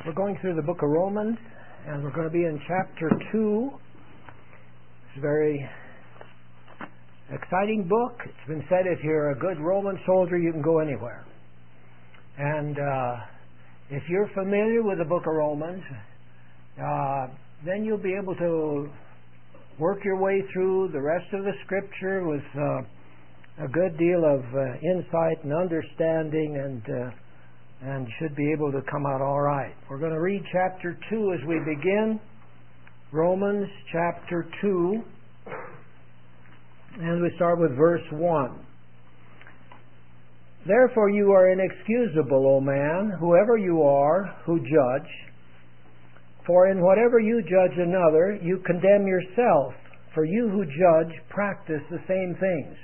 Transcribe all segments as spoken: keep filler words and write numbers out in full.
We're going through the book of Romans, and we're going to be in chapter two. It's a very exciting book. It's been said if you're a good Roman soldier, you can go anywhere. And uh, if you're familiar with the book of Romans, uh, then you'll be able to work your way through the rest of the Scripture with uh, a good deal of uh, insight and understanding, and uh, and should be able to come out all right. We're going to read chapter two as we begin. Romans chapter two, and we start with verse one. Therefore you are inexcusable, O man, whoever you are, who judge. For in whatever you judge another, you condemn yourself, for you who judge practice the same things.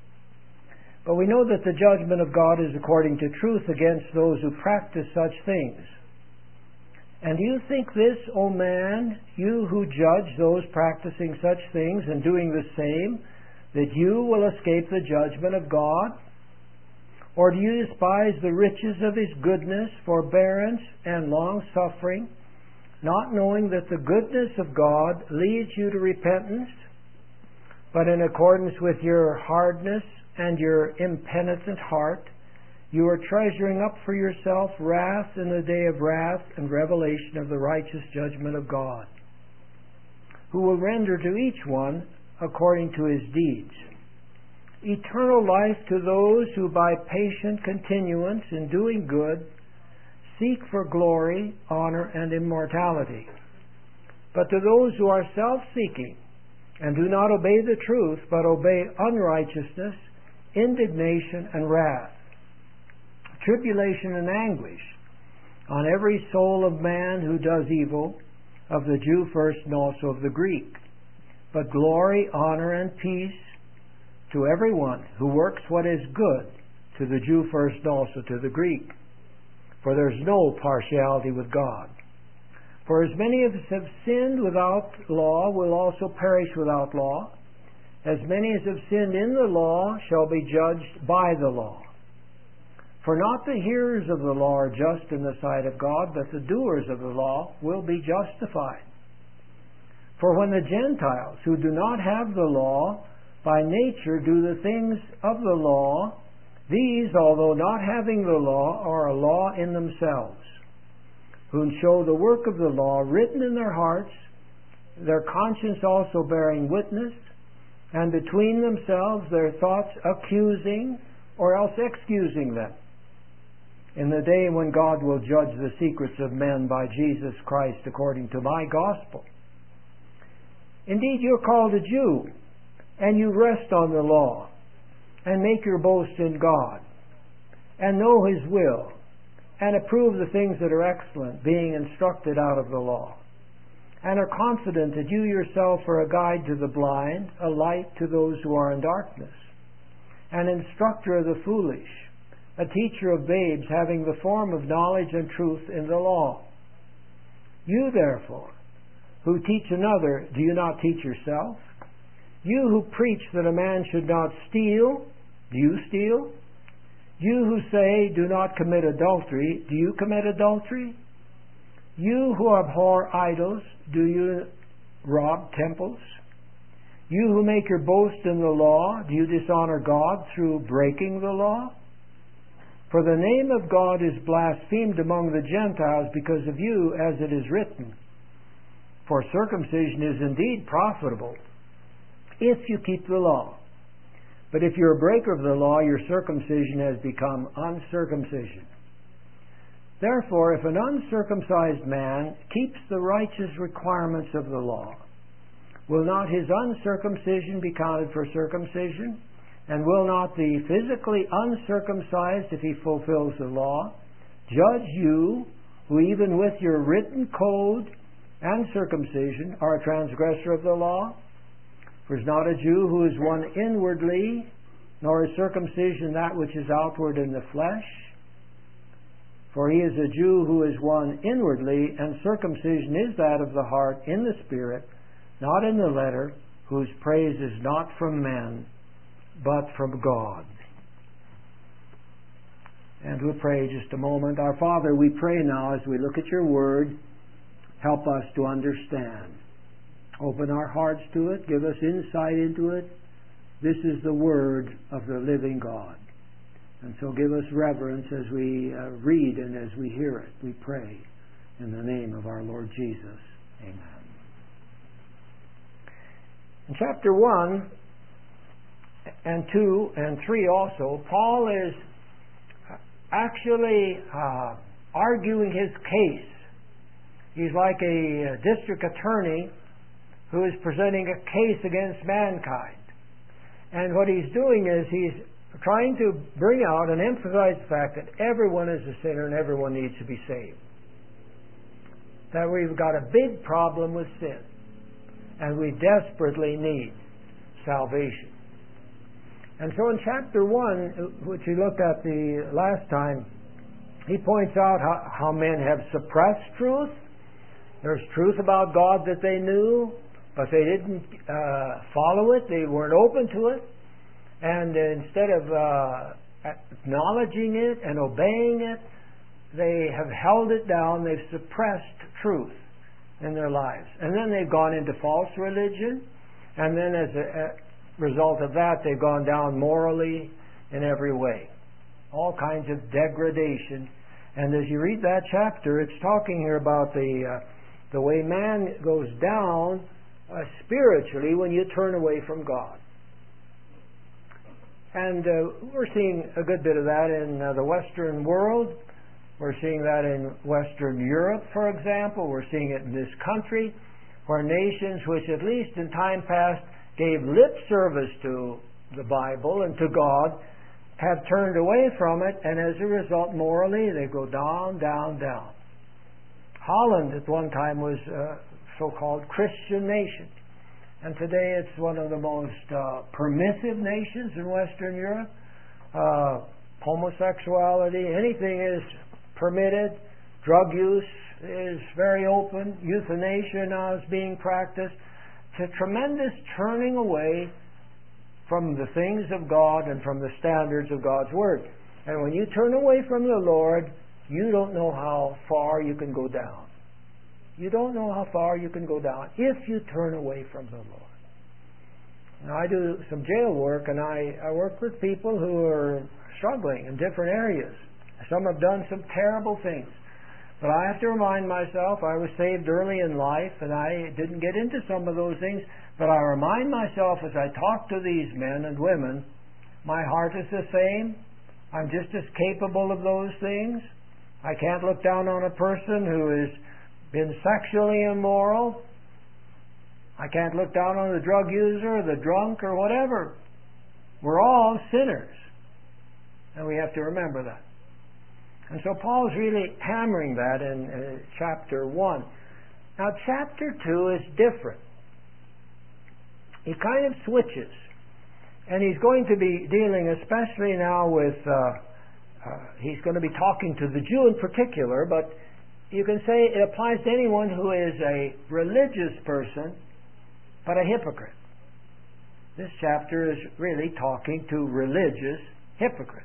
But we know that the judgment of God is according to truth against those who practice such things. And do you think this, O man, you who judge those practicing such things and doing the same, that you will escape the judgment of God? Or do you despise the riches of His goodness, forbearance, and long-suffering, not knowing that the goodness of God leads you to repentance? But in accordance with your hardness and your impenitent heart, you are treasuring up for yourself wrath in the day of wrath and revelation of the righteous judgment of God, who will render to each one according to his deeds. Eternal life to those who by patient continuance in doing good seek for glory, honor, and immortality. But to those who are self-seeking and do not obey the truth, but obey unrighteousness, indignation and wrath, tribulation and anguish on every soul of man who does evil, of the Jew first and also of the Greek. But glory, honor, and peace to everyone who works what is good, to the Jew first and also to the Greek. For there is no partiality with God. For as many of us have sinned without law will also perish without law. As many as have sinned in the law shall be judged by the law. For not the hearers of the law are just in the sight of God, but the doers of the law will be justified. For when the Gentiles, who do not have the law, by nature do the things of the law, these, although not having the law, are a law in themselves, who show the work of the law written in their hearts, their conscience also bearing witness, and between themselves their thoughts accusing or else excusing them, in the day when God will judge the secrets of men by Jesus Christ according to my gospel. Indeed, you're called a Jew, and you rest on the law, and make your boast in God, and know His will, and approve the things that are excellent, being instructed out of the law, and are confident that you yourself are a guide to the blind, a light to those who are in darkness, an instructor of the foolish, a teacher of babes, having the form of knowledge and truth in the law. You, therefore, who teach another, do you not teach yourself? You who preach that a man should not steal, do you steal? You who say, do not commit adultery, do you commit adultery? You who abhor idols, do you rob temples? You who make your boast in the law, do you dishonor God through breaking the law? For the name of God is blasphemed among the Gentiles because of you, as it is written, for circumcision is indeed profitable, if you keep the law. But if you're a breaker of the law, your circumcision has become uncircumcision. Therefore, if an uncircumcised man keeps the righteous requirements of the law, will not his uncircumcision be counted for circumcision? And will not the physically uncircumcised, if he fulfills the law, judge you, who even with your written code and circumcision are a transgressor of the law? For is not a Jew who is one inwardly, nor is circumcision that which is outward in the flesh? For he is a Jew who is one inwardly, and circumcision is that of the heart in the Spirit, not in the letter, whose praise is not from men, but from God. And we'll pray just a moment. Our Father, we pray now as we look at your word, help us to understand. Open our hearts to it. Give us insight into it. This is the word of the living God. And so give us reverence as we uh, read and as we hear it. We pray in the name of our Lord Jesus. Amen. In chapter one and two and three also, Paul is actually uh, arguing his case. He's like a district attorney who is presenting a case against mankind. And what he's doing is he's trying to bring out and emphasize the fact that everyone is a sinner and everyone needs to be saved. That we've got a big problem with sin. And we desperately need salvation. And so in chapter one, which we looked at the last time, he points out how, how men have suppressed truth. There's truth about God that they knew, but they didn't uh, follow it. They weren't open to it. And instead of uh, acknowledging it and obeying it, they have held it down. They've suppressed truth in their lives. And then they've gone into false religion. And then as a, a result of that, they've gone down morally in every way. All kinds of degradation. And as you read that chapter, it's talking here about the, uh, the way man goes down uh, spiritually when you turn away from God. And uh, we're seeing a good bit of that in uh, the Western world. We're seeing that in Western Europe, for example. We're seeing it in this country, where nations which at least in time past gave lip service to the Bible and to God have turned away from it, and as a result, morally, they go down, down, down. Holland at one time was a so-called Christian nation. And today it's one of the most uh, permissive nations in Western Europe. Uh, homosexuality, anything is permitted. Drug use is very open. Euthanasia now is being practiced. It's a tremendous turning away from the things of God and from the standards of God's Word. And when you turn away from the Lord, you don't know how far you can go down. You don't know how far you can go down if you turn away from the Lord. Now, I do some jail work, and I, I work with people who are struggling in different areas. Some have done some terrible things. But I have to remind myself, I was saved early in life, and I didn't get into some of those things, but I remind myself as I talk to these men and women, my heart is the same. I'm just as capable of those things. I can't look down on a person who has been sexually immoral. I can't look down on the drug user or the drunk or whatever. We're all sinners. And we have to remember that. And so Paul's really hammering that in uh, chapter one. Now chapter two is different. He kind of switches. And he's going to be dealing especially now with, uh, uh, he's going to be talking to the Jew in particular, but you can say it applies to anyone who is a religious person, but a hypocrite. This chapter is really talking to religious hypocrites.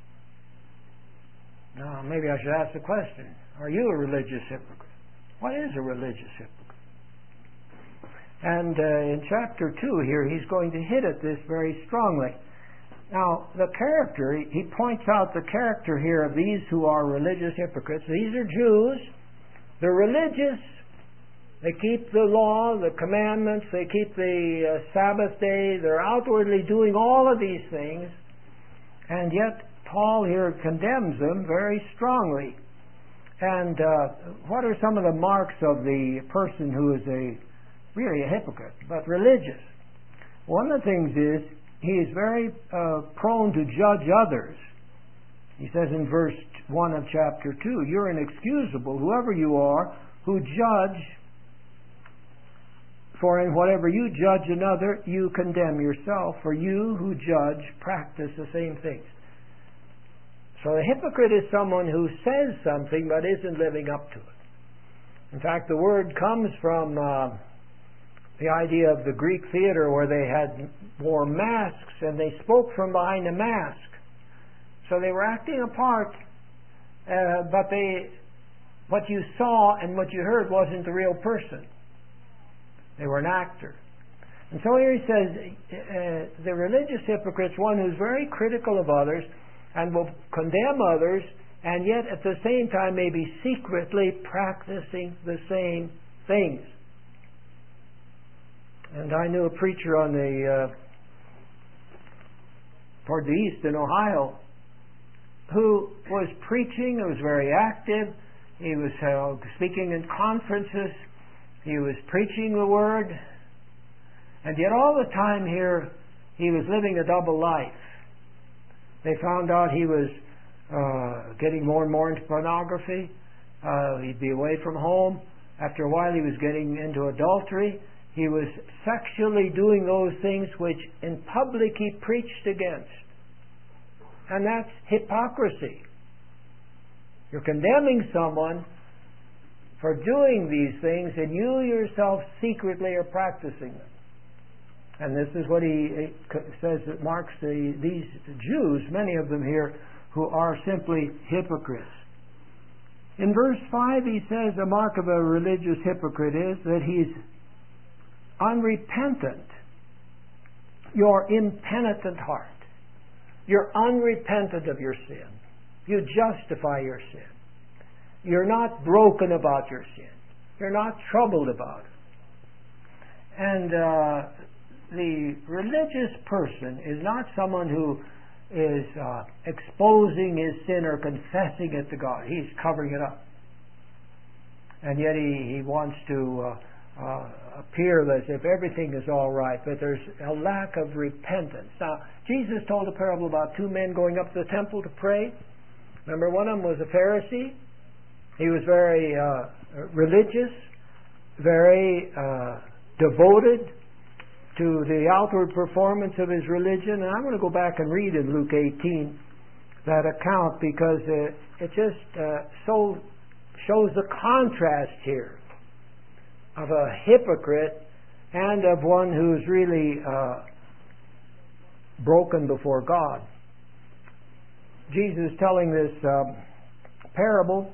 Now, maybe I should ask the question, are you a religious hypocrite? What is a religious hypocrite? And uh, in chapter two here, he's going to hit at this very strongly. Now, the character, he points out the character here of these who are religious hypocrites. These are Jews. They're religious. They keep the law, the commandments. They keep the uh, Sabbath day. They're outwardly doing all of these things. And yet, Paul here condemns them very strongly. And uh, what are some of the marks of the person who is a really a hypocrite, but religious? One of the things is he is very uh, prone to judge others. He says in verse one of chapter two, "You're inexcusable, whoever you are, who judge, for in whatever you judge another, you condemn yourself, for you who judge practice the same things." So a hypocrite is someone who says something but isn't living up to it. In fact, the word comes from uh, the idea of the Greek theater where they had wore masks and they spoke from behind a mask. So they were acting a part, uh, but they, what you saw and what you heard wasn't the real person. They were an actor. And so here he says, uh, the religious hypocrite's one who's very critical of others and will condemn others, and yet at the same time may be secretly practicing the same things. And I knew a preacher on the uh, toward the east in Ohio who was preaching, who was very active. He was uh, speaking in conferences. He was preaching the Word. And yet all the time here, he was living a double life. They found out he was uh, getting more and more into pornography. Uh, he'd be away from home. After a while, he was getting into adultery. He was sexually doing those things which in public he preached against. And that's hypocrisy. You're condemning someone for doing these things, and you yourself secretly are practicing them. And this is what he says that marks the, these Jews, many of them here, who are simply hypocrites. In verse five he says a mark of a religious hypocrite is that he's unrepentant. Your impenitent heart. You're unrepentant of your sin. You justify your sin. You're not broken about your sin. You're not troubled about it. And uh, the religious person is not someone who is uh, exposing his sin or confessing it to God. He's covering it up. And yet he, he wants to uh, uh, appear as if everything is all right, but there's a lack of repentance. Now, Jesus told a parable about two men going up to the temple to pray. Remember, one of them was a Pharisee. He was very uh, religious, very uh, devoted to the outward performance of his religion. And I'm going to go back and read in Luke eighteen that account, because uh, it just uh, so shows the contrast here of a hypocrite and of one who's really uh, broken before God. Jesus is telling this um, parable.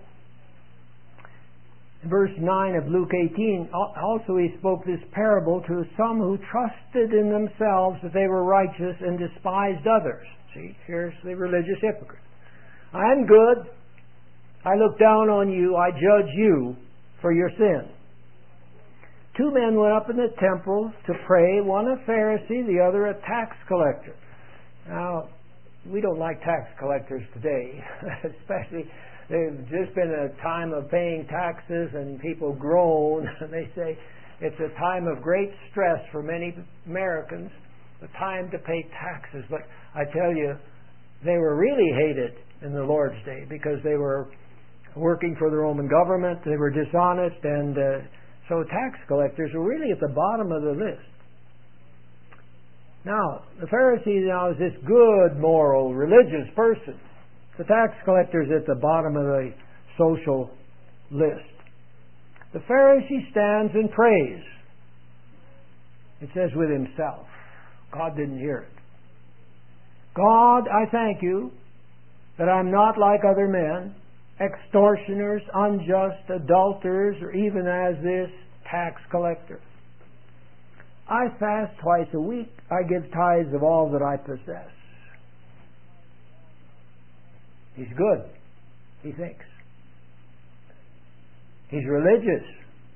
Verse nine of Luke eighteen, also he spoke this parable to some who trusted in themselves that they were righteous and despised others. See, here's the religious hypocrite. I'm good. I look down on you. I judge you for your sin. Two men went up in the temple to pray, one a Pharisee, the other a tax collector. Now, we don't like tax collectors today, especially. There's just been a time of paying taxes, and people groan. They say it's a time of great stress for many Americans, the time to pay taxes. But I tell you, they were really hated in the Lord's day because they were working for the Roman government, they were dishonest, and uh, so tax collectors were really at the bottom of the list. Now, the Pharisee now is this good, moral, religious person. The tax collector is at the bottom of the social list. The Pharisee stands and prays. It says with himself. God didn't hear it. God, I thank you that I'm not like other men, extortioners, unjust, adulterers, or even as this tax collector. I fast twice a week. I give tithes of all that I possess. He's good, he thinks. He's religious.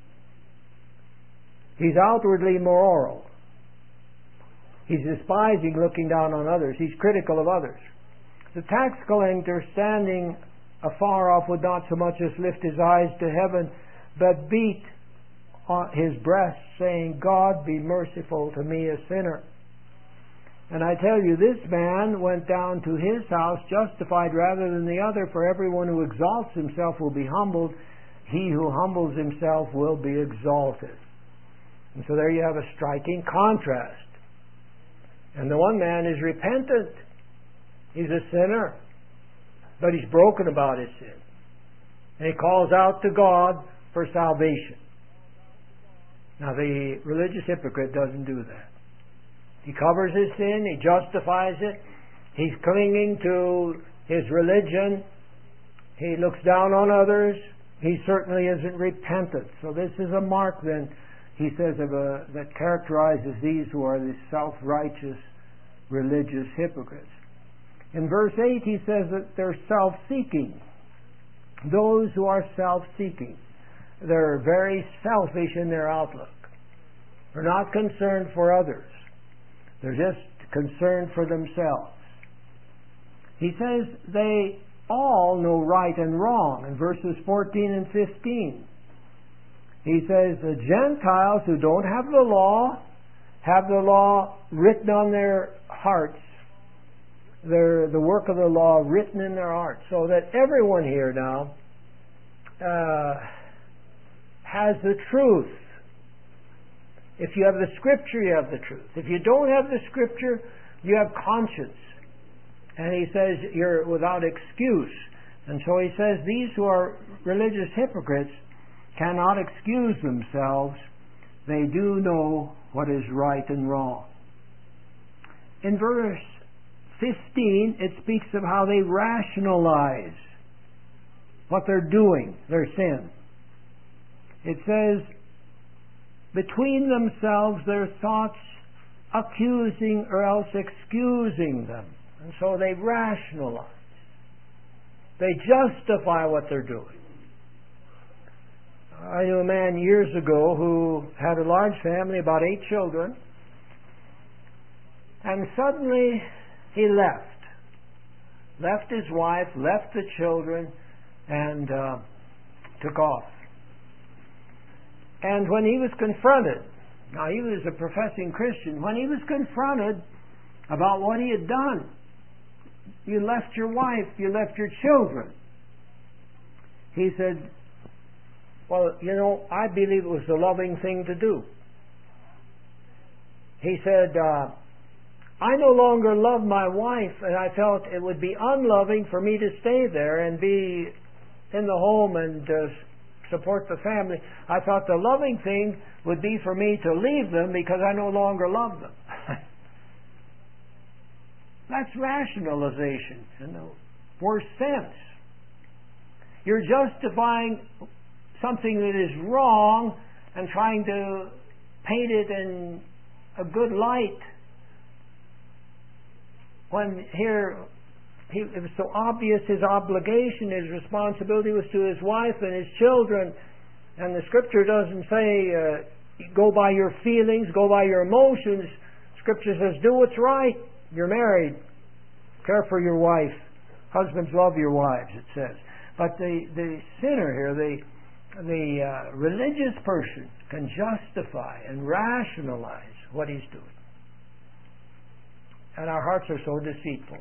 He's outwardly moral. He's despising looking down on others. He's critical of others. The tax collector standing afar off would not so much as lift his eyes to heaven, but beat on his breast, saying, God, be merciful to me, a sinner. And I tell you, this man went down to his house justified rather than the other, for everyone who exalts himself will be humbled. He who humbles himself will be exalted. And so there you have a striking contrast. And the one man is repentant. He's a sinner. But he's broken about his sin. And he calls out to God for salvation. Now the religious hypocrite doesn't do that. He covers his sin, he justifies it, he's clinging to his religion. He looks down on others. He certainly isn't repentant. So this is a mark then, he says, of a, that characterizes these who are the self-righteous religious hypocrites. In verse eight he says that they're self-seeking. Those who are self-seeking. They're very selfish in their outlook. They're not concerned for others. They're just concerned for themselves. He says they all know right and wrong in verses fourteen and fifteen. He says the Gentiles who don't have the law have the law written on their hearts, their, the work of the law written in their hearts, so that everyone here now uh, has the truth. If you have the Scripture, you have the truth. If you don't have the Scripture, you have conscience. And he says you're without excuse. And so he says these who are religious hypocrites cannot excuse themselves. They do know what is right and wrong. In verse fifteen, it speaks of how they rationalize what they're doing, their sin. It says, between themselves their thoughts accusing or else excusing them. And so they rationalize. They justify what they're doing. I knew a man years ago who had a large family, about eight children, and suddenly he left. Left his wife, left the children, and uh, took off. And when he was confronted, now he was a professing Christian, when he was confronted about what he had done, you left your wife, you left your children. He said, well, you know, I believe it was the loving thing to do. He said, uh, I no longer love my wife, and I felt it would be unloving for me to stay there and be in the home and uh, support the family. I thought the loving thing would be for me to leave them because I no longer love them. That's rationalization in the worst sense. You're justifying something that is wrong and trying to paint it in a good light. When here he, it was so obvious his obligation, his responsibility was to his wife and his children, and the Scripture doesn't say uh, go by your feelings, go by your emotions. Scripture says do what's right. You're married. Care for your wife. Husbands, love your wives, it says. But the, the sinner here, the, the uh, religious person, can justify and rationalize what he's doing. And our hearts are so deceitful.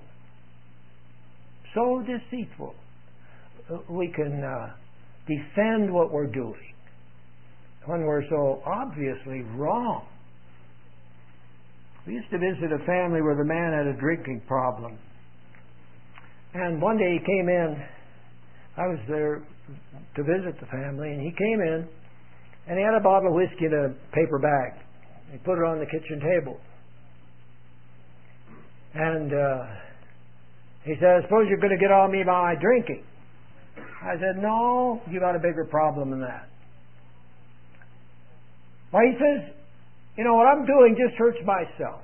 So deceitful. We can uh, defend what we're doing when we're so obviously wrong. We used to visit a family where the man had a drinking problem. And one day he came in. I was there to visit the family, and he came in, and he had a bottle of whiskey in a paper bag. He put it on the kitchen table. And uh, he said, I suppose you're going to get on me about my drinking. I said, no, you got a bigger problem than that. Well, he says, you know, what I'm doing just hurts myself.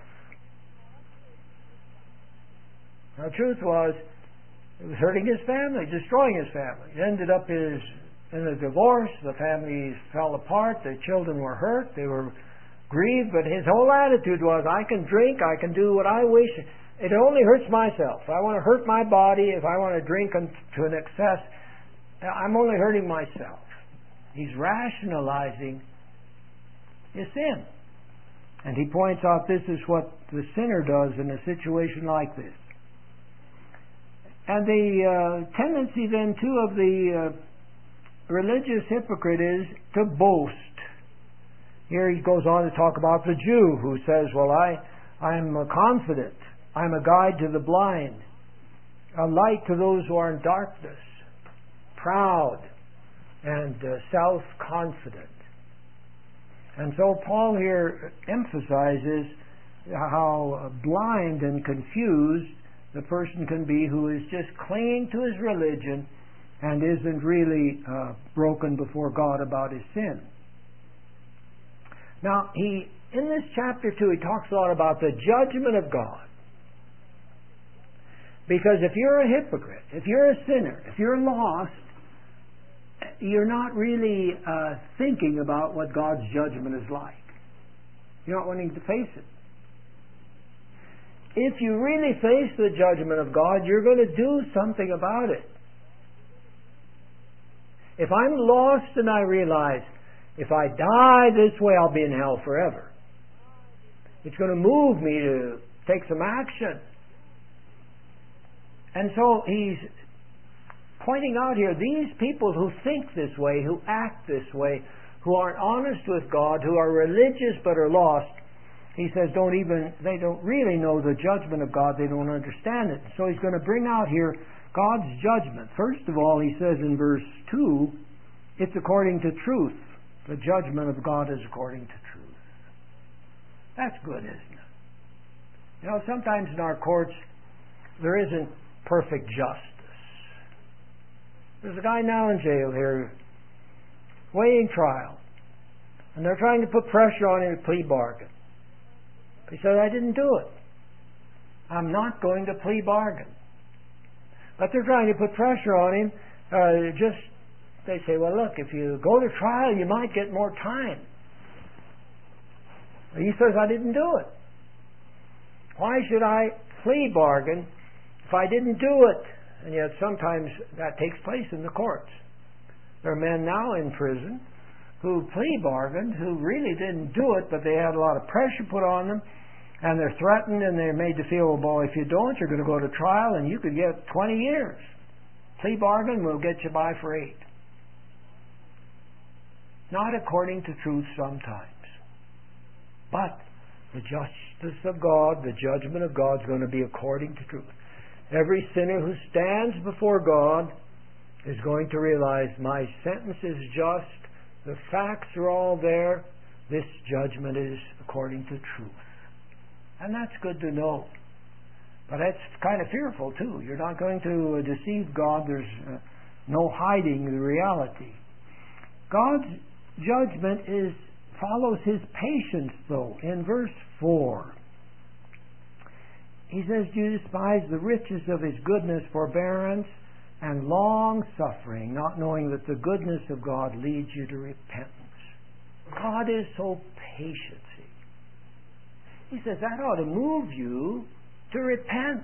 Now, the truth was, it was hurting his family, destroying his family. It ended up his, in a divorce. The family fell apart. The children were hurt. They were grieved. But his whole attitude was, I can drink. I can do what I wish. It only hurts myself. If I want to hurt my body, if I want to drink to an excess, I'm only hurting myself. He's rationalizing his sin. And he points out this is what the sinner does in a situation like this. And the uh, tendency then too of the uh, religious hypocrite is to boast. Here he goes on to talk about the Jew who says, well, I, I'm uh, confident. I'm a guide to the blind, a light to those who are in darkness, proud and uh, self-confident. And so Paul here emphasizes how blind and confused the person can be who is just clinging to his religion and isn't really uh, broken before God about his sin. Now, he in this chapter two, he talks a lot about the judgment of God. Because if you're a hypocrite, if you're a sinner, if you're lost, you're not really uh, thinking about what God's judgment is like. You're not wanting to face it. If you really face the judgment of God, you're going to do something about it. If I'm lost and I realize, if I die this way, I'll be in hell forever, it's going to move me to take some action. And so he's pointing out here, these people who think this way, who act this way, who aren't honest with God, who are religious but are lost, he says don't even, they don't really know the judgment of God, they don't understand it. So he's going to bring out here God's judgment. First of all, he says in verse two, it's according to truth. The judgment of God is according to truth. That's good, isn't it? You know, sometimes in our courts there isn't perfect justice. There's a guy now in jail here waiting trial, and they're trying to put pressure on him to plea bargain. He said, I didn't do it. I'm not going to plea bargain. But they're trying to put pressure on him. Uh, just, they say, well, look, if you go to trial, you might get more time. He says, I didn't do it. Why should I plea bargain if I didn't do it? And yet sometimes that takes place in the courts. There are men now in prison who plea bargained, who really didn't do it, but they had a lot of pressure put on them, and they're threatened, and they're made to feel, well, boy, if you don't, you're going to go to trial, and you could get twenty years. Plea bargain will get you by for eight. Not according to truth sometimes. But the justice of God, the judgment of God is going to be according to truth. Every sinner who stands before God is going to realize my sentence is just, the facts are all there, this judgment is according to truth. And that's good to know. But that's kind of fearful too. You're not going to deceive God. There's uh, no hiding the reality. God's judgment is follows his patience though. In verse four, he says, do you despise the riches of his goodness, forbearance, and long suffering, not knowing that the goodness of God leads you to repentance? God is so patient. He says that ought to move you to repent.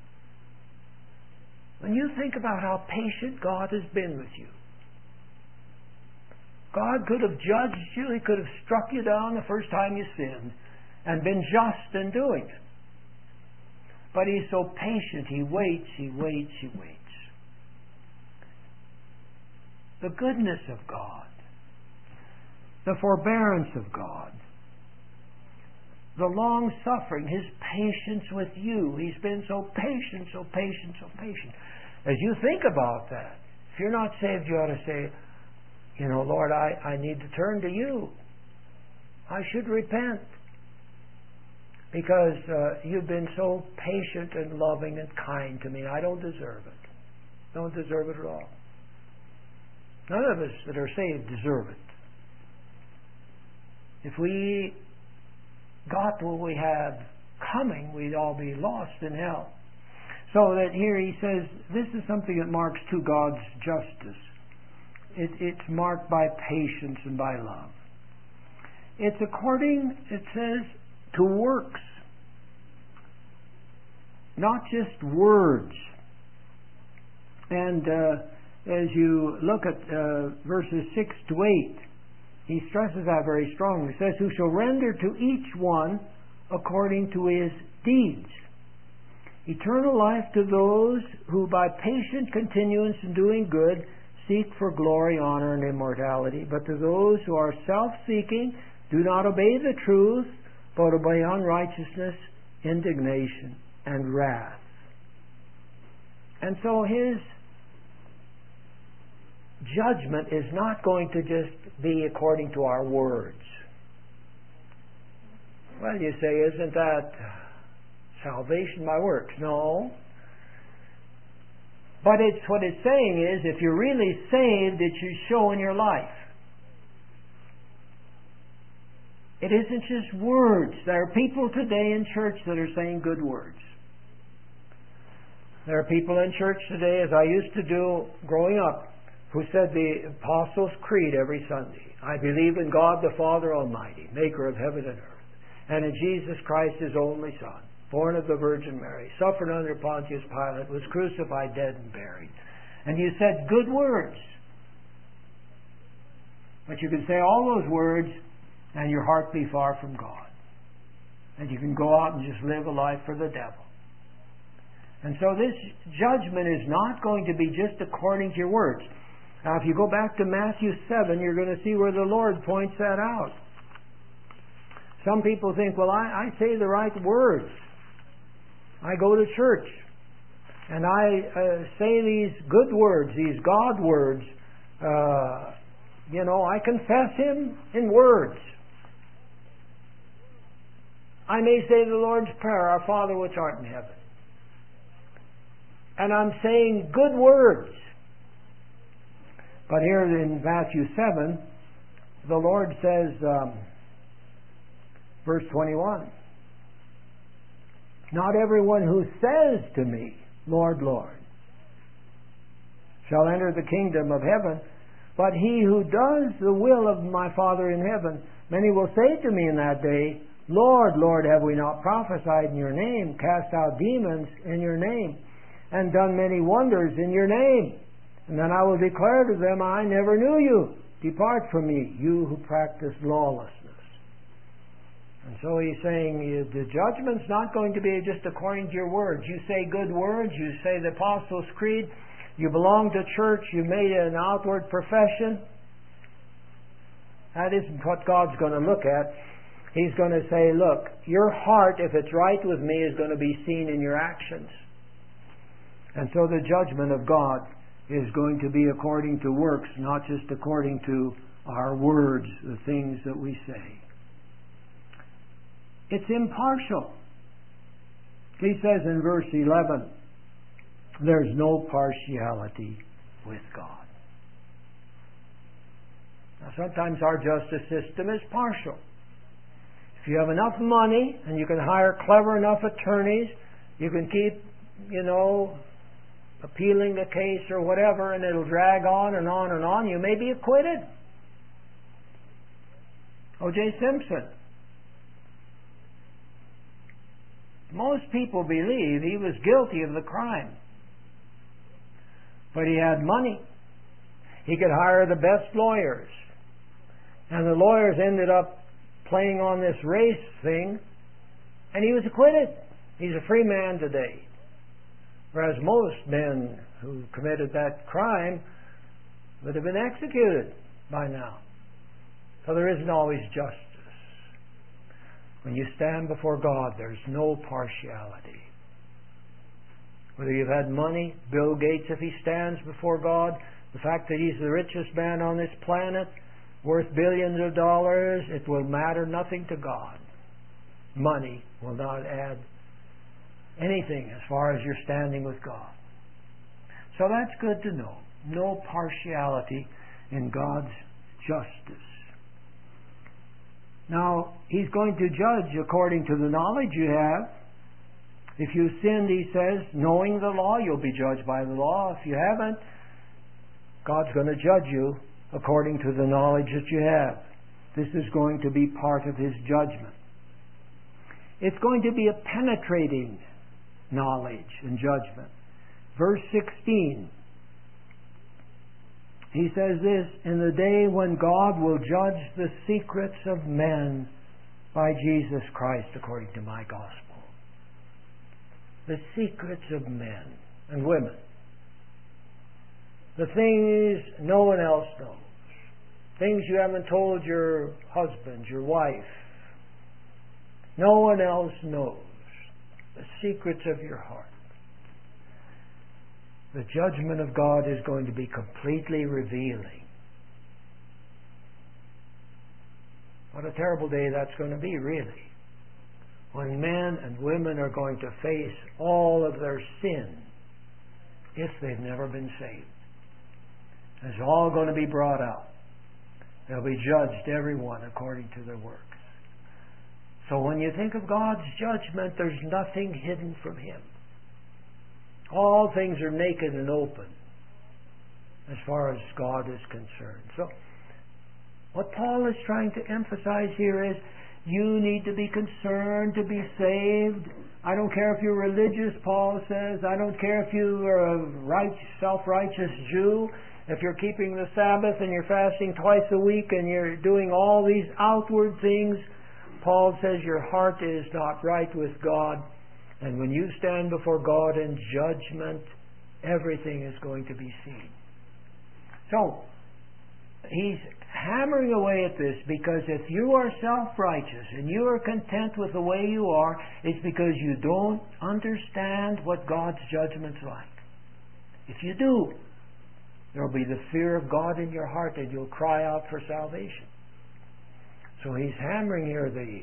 When you think about how patient God has been with you. God could have judged you, he could have struck you down the first time you sinned and been just in doing it. But he's so patient, he waits, he waits, he waits. The goodness of God, the forbearance of God, the long suffering, his patience with you. He's been so patient, so patient, so patient. As you think about that, if you're not saved, you ought to say, you know, Lord, I, I need to turn to you. I should repent. Because uh, you've been so patient and loving and kind to me. I don't deserve it. Don't deserve it at all. None of us that are saved deserve it. If we got what we have coming, we'd all be lost in hell. So that here he says, this is something that marks to God's justice. It, it's marked by patience and by love. It's according, it says, to works. Not just words. And uh, as you look at uh, verses six to eight, he stresses that very strongly. He says, who shall render to each one according to his deeds. Eternal life to those who by patient continuance in doing good seek for glory, honor, and immortality. But to those who are self-seeking, do not obey the truth, but obey unrighteousness, indignation, and wrath. And so his judgment is not going to just be according to our words. Well, you say, isn't that salvation by works? No. But it's what it's saying is, if you're really saved, it should show in your life. It isn't just words. There are people today in church that are saying good words. There are people in church today, as I used to do growing up, who said the Apostles' Creed every Sunday. I believe in God the Father Almighty, maker of heaven and earth, and in Jesus Christ, His only Son, born of the Virgin Mary, suffered under Pontius Pilate, was crucified, dead, and buried. And you said good words. But you can say all those words and your heart be far from God. And you can go out and just live a life for the devil. And so this judgment is not going to be just according to your words. Now, if you go back to Matthew seven, you're going to see where the Lord points that out. Some people think, well, I, I say the right words. I go to church, and I uh, say these good words, these God words. Uh, you know, I confess Him in words. I may say the Lord's Prayer, Our Father which art in heaven. And I'm saying good words. But here in Matthew seven, the Lord says, um, verse twenty-one, not everyone who says to me, Lord, Lord, shall enter the kingdom of heaven, but he who does the will of my Father in heaven. Many will say to me in that day, Lord, Lord, have we not prophesied in your name, cast out demons in your name, and done many wonders in your name? And then I will declare to them, I never knew you. Depart from me, you who practice lawlessness. And so he's saying the judgment's not going to be just according to your words. You say good words, you say the Apostles' Creed, you belong to church, you made an outward profession. That isn't what God's going to look at. He's going to say, look, your heart, if it's right with me, is going to be seen in your actions. And so the judgment of God is going to be according to works, not just according to our words, the things that we say. It's impartial. He says in verse eleven, there's no partiality with God. Now sometimes our justice system is partial. If you have enough money and you can hire clever enough attorneys, you can keep, you know, appealing the case or whatever, and it'll drag on and on and on. You may be acquitted. O J Simpson. Most people believe he was guilty of the crime. But he had money. He could hire the best lawyers. And the lawyers ended up playing on this race thing, and he was acquitted. He's a free man today. Whereas most men who committed that crime would have been executed by now. So there isn't always justice. When you stand before God, there's no partiality. Whether you've had money, Bill Gates, if he stands before God, the fact that he's the richest man on this planet, worth billions of dollars, it will matter nothing to God. Money will not add anything as far as you're standing with God. So that's good to know. No partiality in God's justice. Now, He's going to judge according to the knowledge you have. If you sinned, He says, knowing the law, you'll be judged by the law. If you haven't, God's going to judge you according to the knowledge that you have. This is going to be part of His judgment. It's going to be a penetrating knowledge and judgment. Verse sixteen. He says this, in the day when God will judge the secrets of men by Jesus Christ according to my gospel. The secrets of men and women. The things no one else knows. Things you haven't told your husband, your wife. No one else knows. The secrets of your heart. The judgment of God is going to be completely revealing. What a terrible day that's going to be, really. When men and women are going to face all of their sin if they've never been saved. It's all going to be brought out. They'll be judged, everyone, according to their works. So when you think of God's judgment, there's nothing hidden from Him. All things are naked and open as far as God is concerned. So what Paul is trying to emphasize here is you need to be concerned to be saved. I don't care if you're religious, Paul says. I don't care if you are a right, self-righteous Jew. If you're keeping the Sabbath and you're fasting twice a week and you're doing all these outward things, Paul says your heart is not right with God. And when you stand before God in judgment, everything is going to be seen. So, he's hammering away at this because if you are self-righteous and you are content with the way you are, it's because you don't understand what God's judgment's like. If you do, there will be the fear of God in your heart and you'll cry out for salvation. So he's hammering here the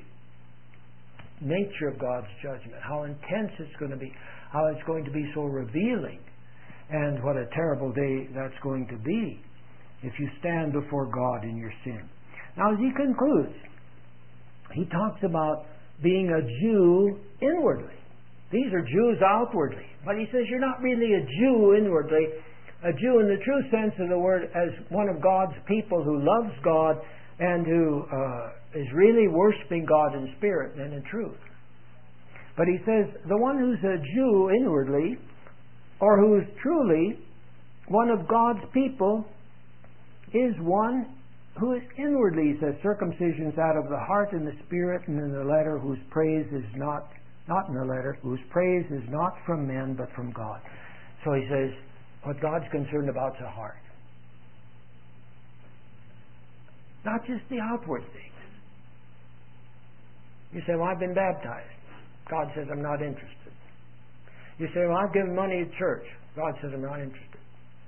nature of God's judgment, how intense it's going to be, how it's going to be so revealing, and what a terrible day that's going to be if you stand before God in your sin. Now, as he concludes, he talks about being a Jew inwardly. These are Jews outwardly. But he says you're not really a Jew inwardly. A Jew in the true sense of the word as one of God's people who loves God and who uh, is really worshiping God in spirit and in truth. But he says the one who's a Jew inwardly, or who is truly one of God's people, is one who is inwardly, he says, circumcision's out of the heart and the spirit and in the letter, whose praise is not, not in the letter, whose praise is not from men but from God. So he says, what God's concerned about is the heart. Not just the outward things. You say, well, I've been baptized. God says, I'm not interested. You say, well, I've given money to church. God says, I'm not interested.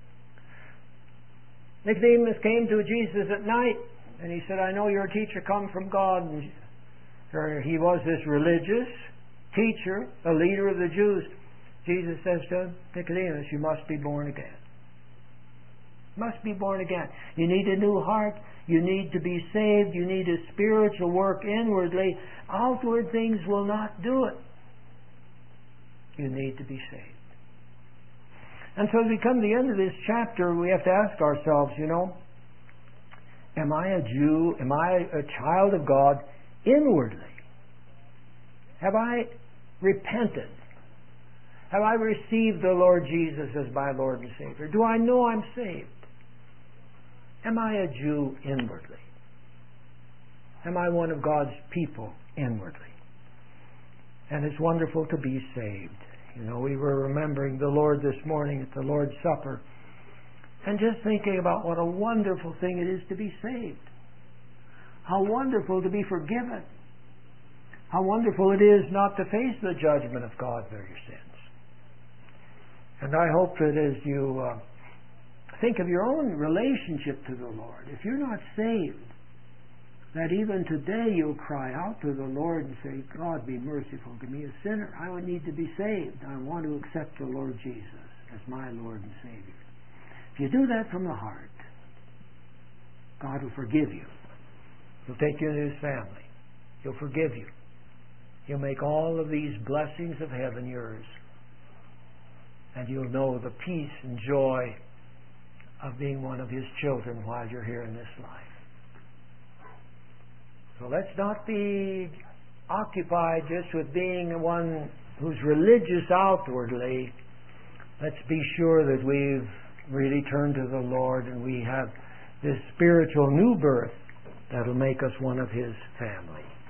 Nicodemus came to Jesus at night, and he said, I know you're a teacher come from God. And he was this religious teacher, a leader of the Jews. Jesus says to Nicodemus, you must be born again. Must be born again. You need a new heart. You need to be saved. You need a spiritual work inwardly. Outward things will not do it. You need to be saved. And so as we come to the end of this chapter, we have to ask ourselves, you know, am I a Jew? Am I a child of God inwardly? Have I repented? Have I received the Lord Jesus as my Lord and Savior? Do I know I'm saved? Am I a Jew inwardly? Am I one of God's people inwardly? And it's wonderful to be saved. You know, we were remembering the Lord this morning at the Lord's Supper and just thinking about what a wonderful thing it is to be saved. How wonderful to be forgiven. How wonderful it is not to face the judgment of God for your sins. And I hope that as you uh, think of your own relationship to the Lord, if you're not saved, that even today you'll cry out to the Lord and say, God, be merciful to me, a sinner. I would need to be saved. I want to accept the Lord Jesus as my Lord and Savior. If you do that from the heart, God will forgive you. He'll take you into His family. He'll forgive you. He'll make all of these blessings of heaven yours. And you'll know the peace and joy of being one of His children while you're here in this life. So let's not be occupied just with being one who's religious outwardly. Let's be sure that we've really turned to the Lord and we have this spiritual new birth that'll make us one of His family.